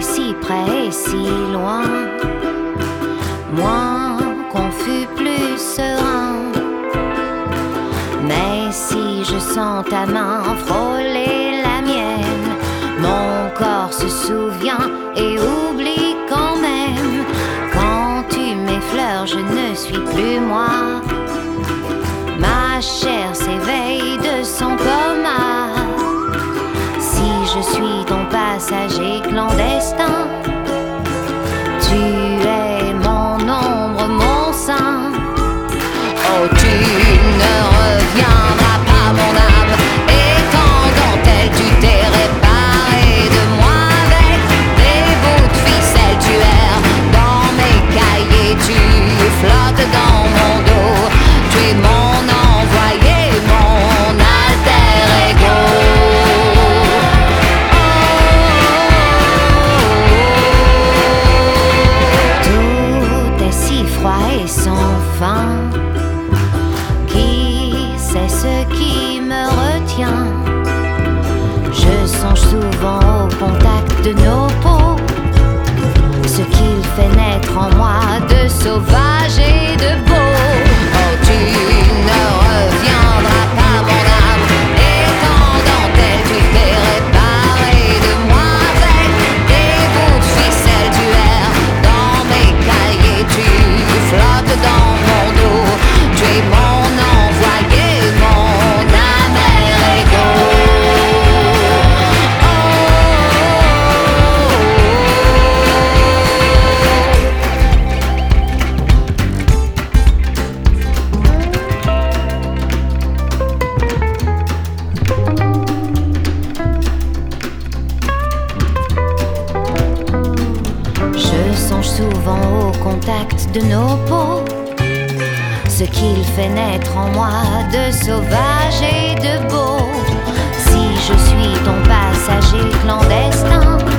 est si près et si loin, moins confus, plus serein. Mais si je sens ta main frôler la mienne, mon corps se souvient et oublie quand même. Quand tu m'effleures, je ne suis plus moi. Ma chair s'éveille de son coma. Si je suis ton passager clandestin, tu es mon ombre, mon sein. Oh, tu ne reviendras pas, mon âme. Et quand dentelle, tu t'es réparé de moi avec des bouts de ficelle. Tu erres dans mes cahiers, tu flottes dans mon dos. Tu es mon envoyé, mon alter ego. Tout est si froid et sans fin. C'est ce qui me retient. Je songe souvent au contact de nos peaux, ce qu'il fait naître en moi de sauvage et de beau. Oh, tu ne reviendras pas, mon âme. Et quand dentelle, tu t'es réparé de moi avec des bouts de ficelle. Tu erres dans mes cahiers, tu flottes dans mon dos. Tu es mon envoyé, mon amer ego. Je songe souvent au contact de nos peaux, ce qu'il fait naître en moi de sauvage et de beau. Si je suis ton passager clandestin,